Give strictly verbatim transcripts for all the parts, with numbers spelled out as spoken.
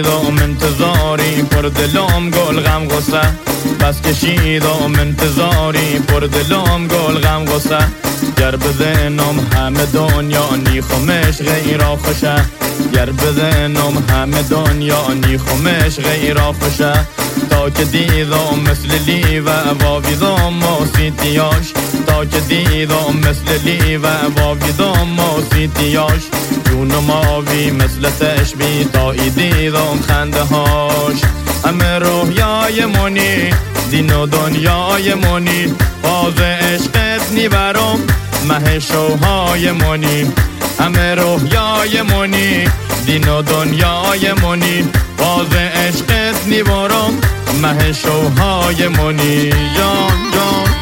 کشیدم انتظاری پر دلم گل غم غصه بس کشیدم انتظاری پر دلم گل غم غصه گر بزنم همه دنیا نیخمش غیر خوشه گر بزنم همه دنیا نیخمش غیر خوشه تا که دیدم مثل لیوه واویدم موسیتیاش تا که دیدم مثل لیوه واویدم موسیتیاش جونم آوی مثل تشبی تا ای دیدم خنده هاش همه رویای منی دین و دنیای منی باز عشقت نیبرم مه شوهای منی همه رویای منی دین و دنیای منی باز عشقت نیبرم مه شوهای منی جان جان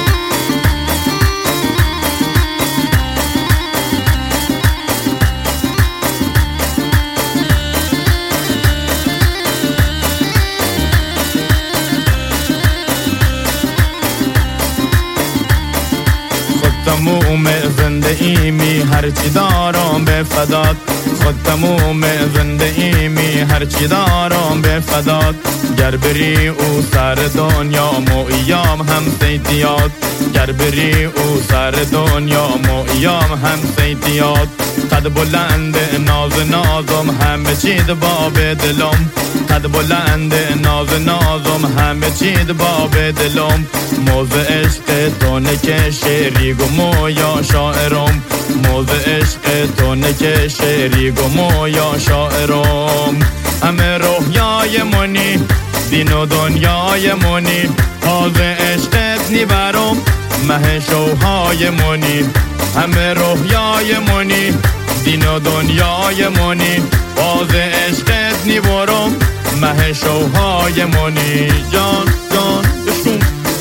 تموم زنده ایمی هرچی دارم به فدات خود تموم زنده ایمی هرچی دارم به فدات گر بری او سر دنیا مویام هم سیتیات گر بری او سر دنیا مویام هم سیتیات قد بلند ناز نازم همه چید باب دلم قد بلند ناز نازم همه چید باب دلم موز عشق تو نکشه ریگو مویا شاعرم موز عشق تو نکشه ریگو مویا شاعرم همه رویای منی دین و دنیای منی حاض عشقت نیبرم مه شوهای منی همه رویای منی دین و دنیای منی باز عشقت نیبرم مه شوهای منی جان جان بشون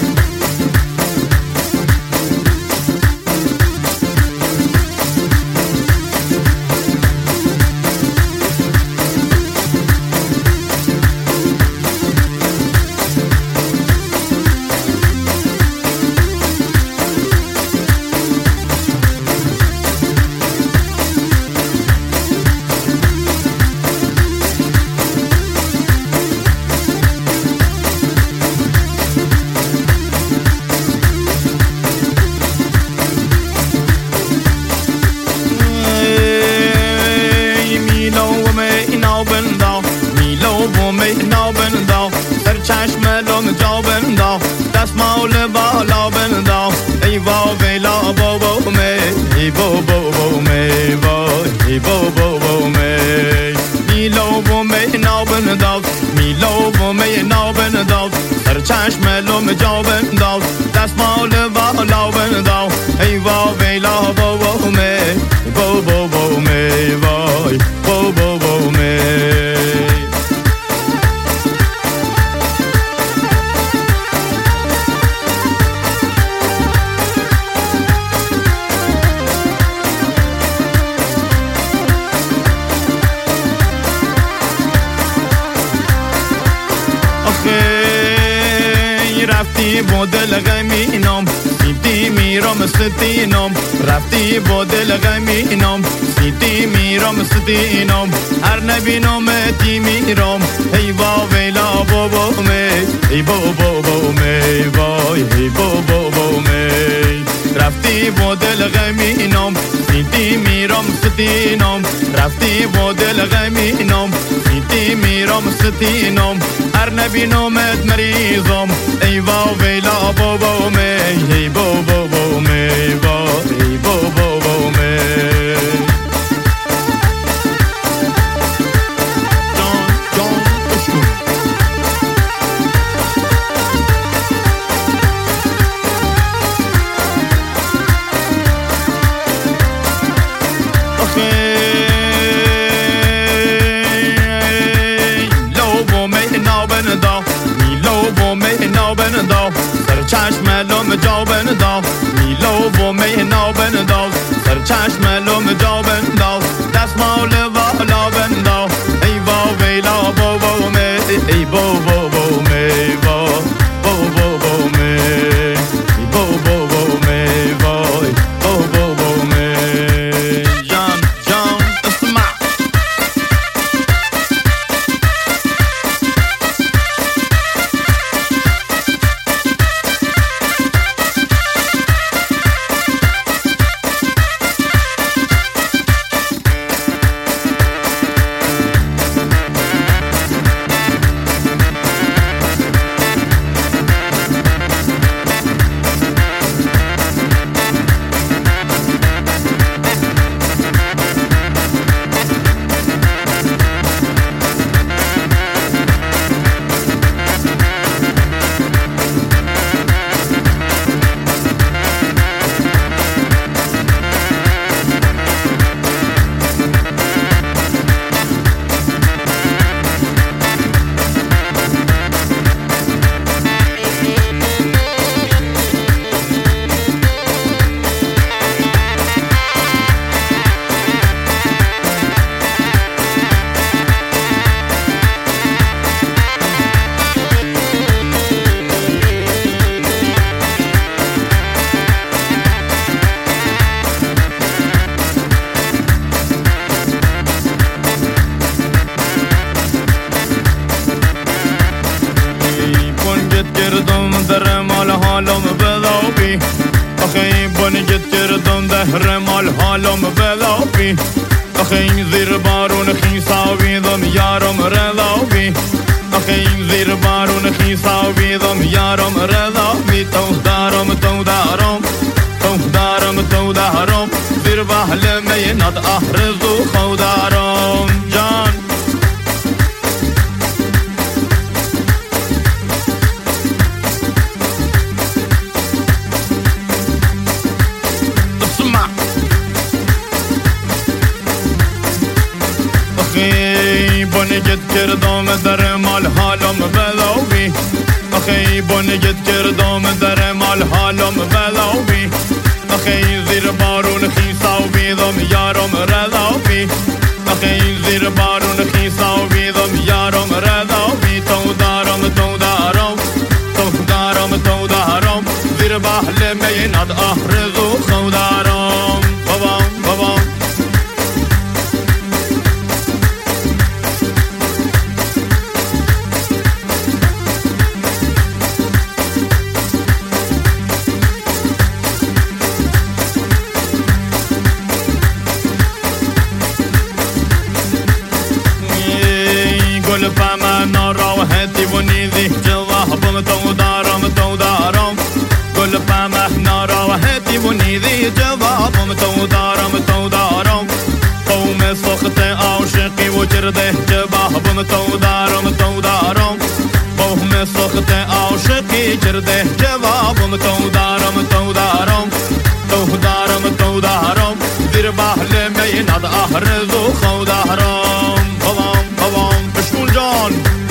دستمال بالا بنداو ای با ویلا بابا می ای بابا بابا می ای بابا بابا می میلو و می ناو بنداو میلو و می ناو بنداو سر چشم لوم جا بنداو دستمال بالا بنداو ای با ویلا بابا می ای بابا بابا می وای بابا بابا می رفتی با دل غمینم سیتی میرم ستینم رفتی با دل غمینم سیتی میرم ستینم هر نبینم تی میرم ای با ویلا بابا می ای بابا بابا می وای ای بابا بابا می رفتی با دل غمینم سیتی میرم ستینم رفتی با دل غمینم سیتی میرم ستینم هر نبینم ات مریضم ای با ویلا بابا می ای بابا بابا می وای ای بابا بابا می چشم لوم جا بنداز میلو و می ناو بنداز سر چشم لوم جا بنداز دستمال والا بنداز ای با ویلا بابا می ای بابا بابا می بابا بابا می ای بابا بابا می وای بابا بابا می جان جان اسمع حالم بلابی آخه این بانگت کردم ده مال حالم بلابی آخه این زیر بارون خیسا بیدم یارم رلابی آخه این زیر بارون خیسا بیدم یارم رلابی تو دارم تو دارم تو دارم تو دارم زیر بحل مینات احرز و خودارم جان آخی بانگت کردم در مال حالم بلاوی آخی بانگت کردم در مال حالم بلاوی آخی زیر بارون خیسا و بیدم یارم رلاوی آخی زیر بارون خیسا و بیدم یارم رلاوی تو دارم تو دارم تو دارم تو دارم زیر بحل مینات احرز و خودارم بابام بابام گل پم ناراحتی و نیزی جوابم تو دارم تو دارم گل پم ناراحتی و نیزی جوابم تو دارم تو دارم قوم سخت عاشقی و کرده جوابم تو دارم تو دارم قوم سخت عاشقی کرده جوابم تو دارم تو دارم تو دارم تو دارم زیر بحل مینات احرز و خودارم بابام بابام بشکول جان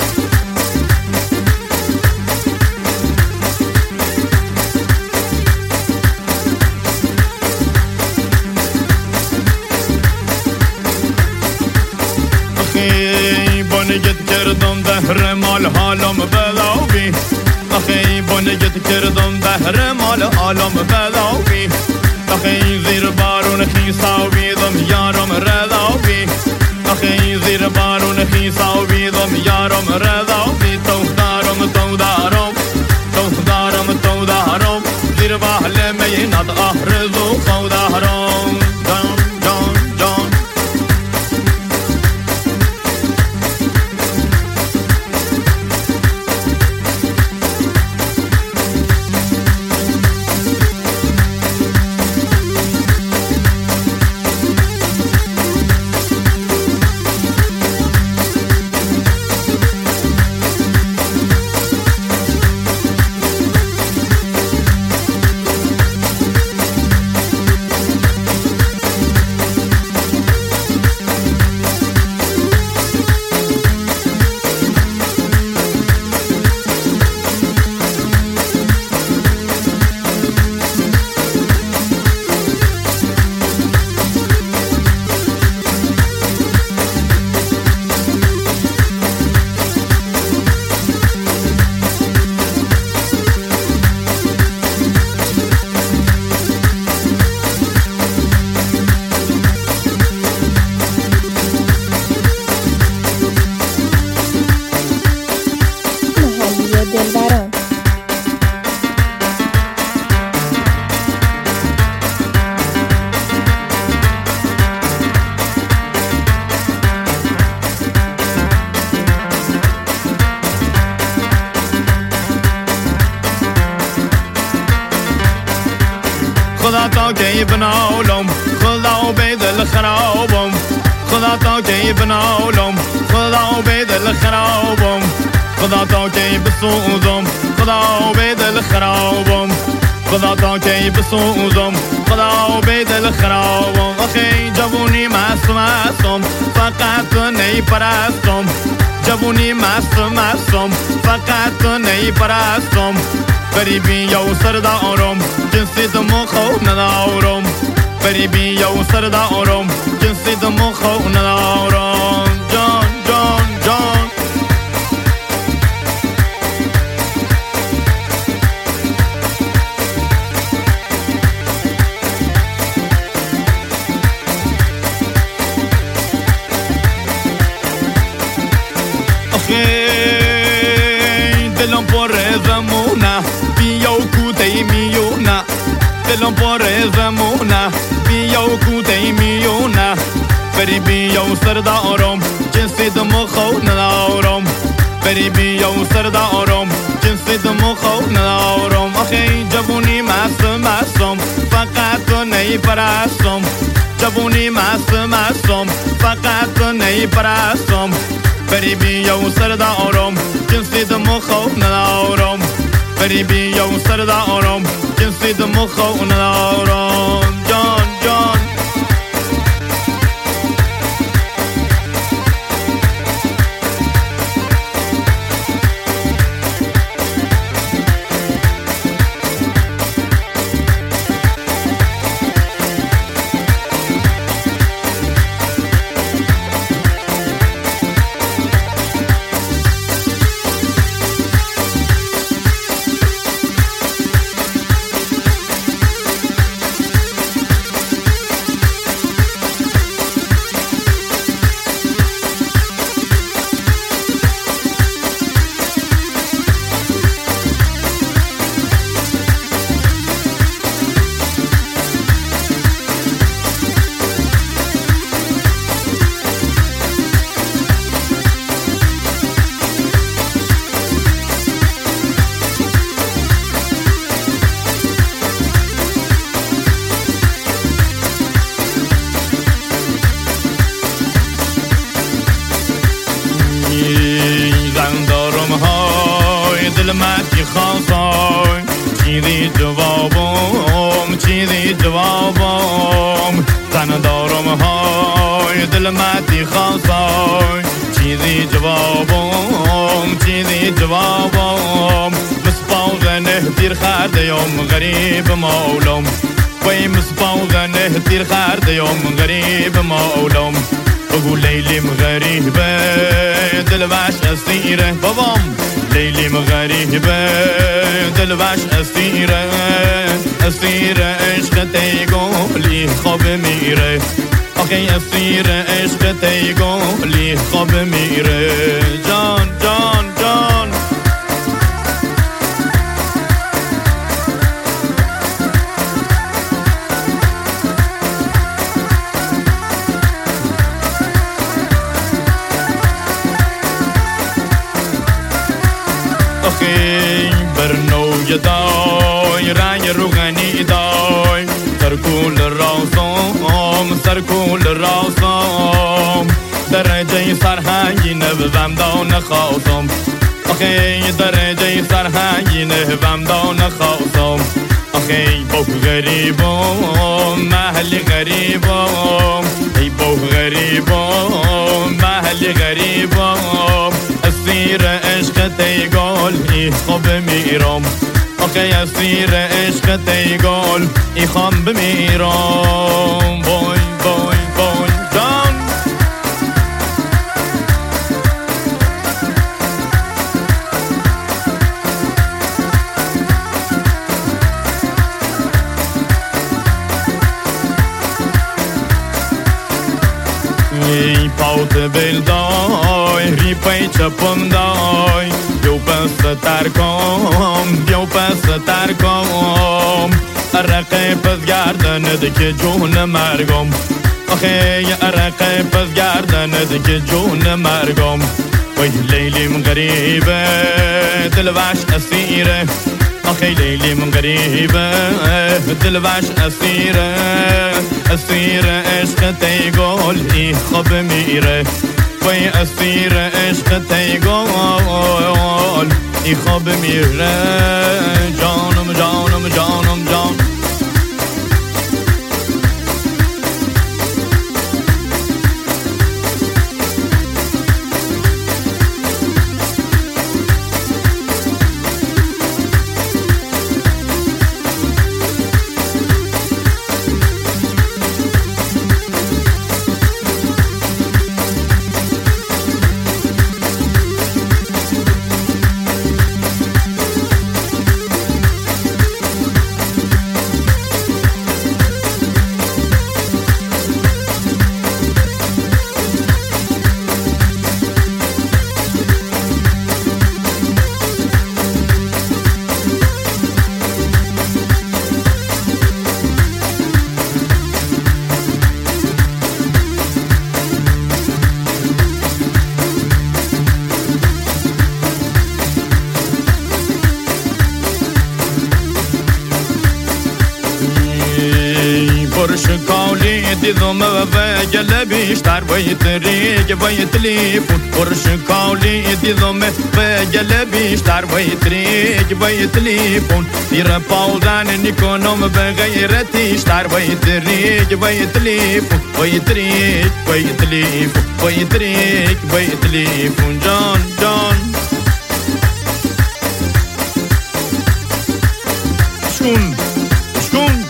آخی بانگت کردم دهر مال حالم بلاوی آخی بانگت کردم دهر مال حالم بلاوی آخی زیر بارون خیسا و بیدم یارم رلاوی آخی زیر بارون خیسا و بیدم یارم رلاوی تو دارم تو دارم تو دارم تو دارم زیر بحل مینات احرز و خودارم جان جان جان خدا تا که بنالم خدا به دل خرابم خدا تا که بنالم خدا به دل خرابم خدا تا که بسوزم خدا به دل خرابم خدا تا که بسوزم خدا به دل خرابم آخی جوونی مست مستم فقط نی پرستم جوونی مست مستم فقط نی پرستم غریبی یا سردارم جنسی دمو خو ندارم غریبی یا سردارم جنسی دمو خو ندارم جان جان جان آخی دلم پر زمونه بیا و کوته دلم پر زمونه بیا و کوته میونه بری بیا و سردارم جنسی دم خود ندارم بری بیا و سردارم جنسی دم خود ندارم آخه جوونی مست مستم فقط تو نیپرستم جوونی مست مستم فقط تو نیپرستم بری بیا و سردارم جنسی دم خود ندارم بری بیا و سردارم جنسی دم خود ندارم جان جان دلمتی خواستای چیزی جوابم چیزی جوابم زن دارم های دلمتی خواستای چیزی جوابم چیزی جوابم مسپاغنه دیر خردیم غریب مولم وی مسپاغنه دیر خردیم غریب مولم بگو لیلیم غریبه دلوش اسیره بابام لیلیم غریبه دلوش اسیره اسیر عشق تیگولی خواب میره آخه اسیر عشق تیگولی خواب میره جان جان جان برنوی دای رنگ روغنی دای سرکول راسم سرکول راسم درجه سرهنگی نبوم دان خواستم آخه درجه سرهنگی نبوم دان خواستم آخه بو غریبم محل غریبم ای بو غریبم محل غریبم اسیر عشق تیگال ای خواب میرم آخه اسیر عشق تیگال ای خواب بمیرم بای بای بای جان ای پاوت بل دای ری پای چپم دای بیو پس ترکم بیو پس ترکم ارقه پس گردند که جون مرگم آخه ارقه پس گردند که جون مرگم وی لیلیم غریبه دلوش اسیره آخه لیلیم غریبه دلوش اسیره اسیر عشق تیگل ای خواب میره وی اسیر عشق تیگل ای خواب میره جانم جانم جانم جان پرش کالی دیدم و گله بیشتر باید ریگ باید تلیفون پرش کالی دیدم و گله بیشتر باید ریگ باید تلیفون دیر پاودن نکنم به غیرتیشتر باید ریگ باید تلیفون باید ریگ باید تلیفون باید ریگ باید تلیفون جان جان شون شون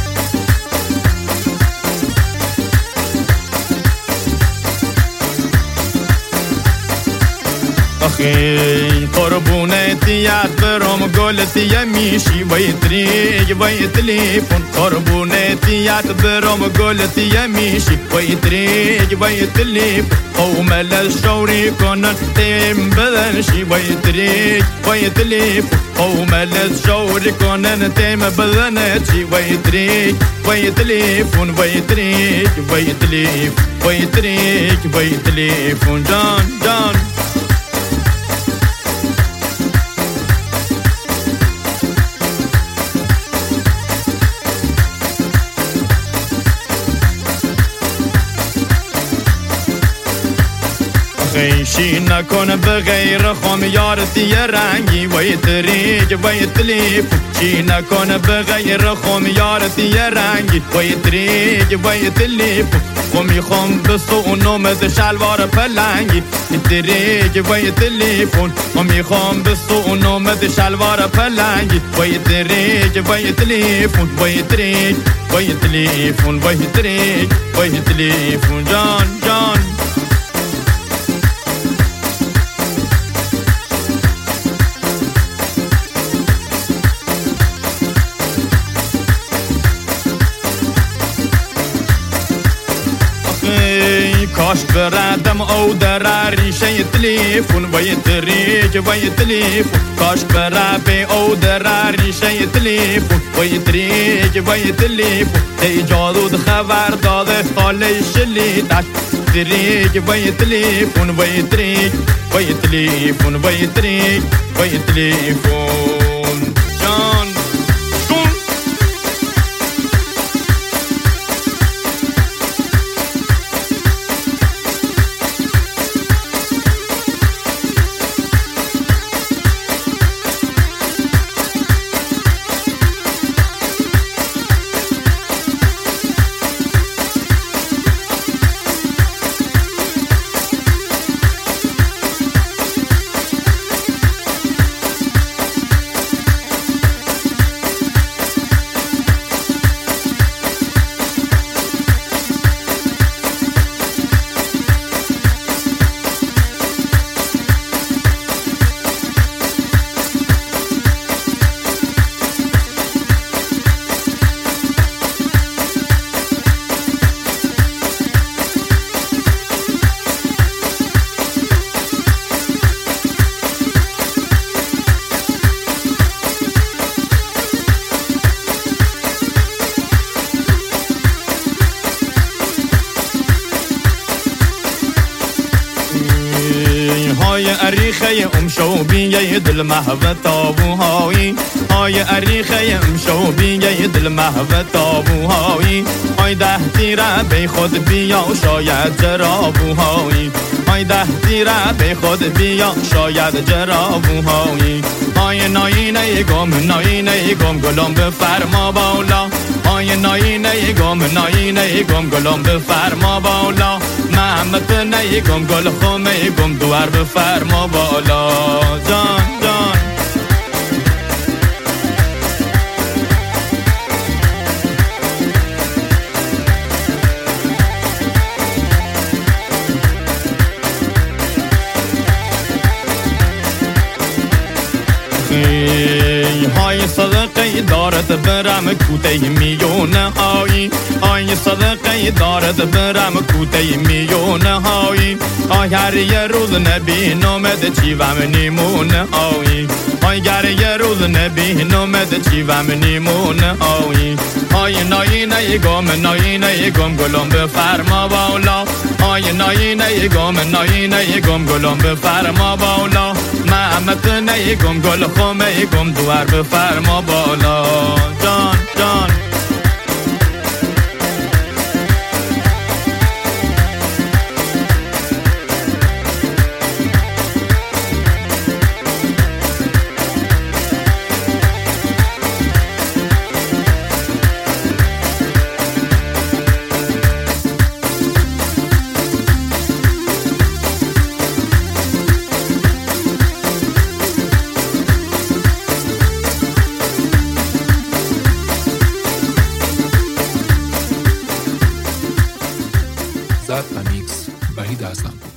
آخی قربونتیت برام گلتی میشی باید ریگ باید تلیفون قربونتیت برام گلتی میشی باید ریگ باید تلیفون قومل الشوری کنن تیم بدنشی باید ریگ باید تلیفون قومل الشوری کنن تیم بدنشی باید ریگ باید تلیفون باید ریگ باید تلیفون باید ریگ باید تلیفون جان جان خیشی نکن به غیر خام یارتی رنگی باید ریگ باید تلیفون چی نکن به غیر خام یارتی رنگی باید ریگ باید تلیفون خو میخوام به سونومت شلوار پلنگی ریگ باید تلیفون خو میخوام به سونومت شلوار پلنگی باید ریگ باید تلیفون باید ریگ باید تلیفون باید ریگ باید تلیفون جان جان کاش بردم او در ریشه تلیفون باید ریگ باید تلیفون کاش برد او در ریشه تلیفون باید ریگ باید تلیفون ای جادو خبر داده حال شلیدش ریگ باید تلیفون باید ریگ باید تلیفون باید ریگ باید تلیفون جان های اریخه امشو بینگه دل محو تابوهایی های اریخه امشو بینگه دل محو تابوهایی های ده تیره بی خود بیا شاید جرابوهایی های ده تیره بی خود بیا شاید جرابوهایی های ناینه گم ناینه گم گلم بفرما بالا های ناینه گم ناینه گم گلم بفرما بالا محمد نه گم گل خمه گم دوار بفرما بالا جان جان های صدقه دارد برم کوته میونه هایی های صدقه دارد برم کوته میونه هایی های هر یه روز نبی نومد چیوم نیمونه هایی های گر یه روز نبی نومد چیوم نیمونه هایی های ناینه گم ناینه گم گلم بفرما بالا های ناینه گم ناینه گم گلم بفرما بالا محمد نه گم گل خمه گم دوار بفرما بالا جان جان و میکس وحید اصلانپور.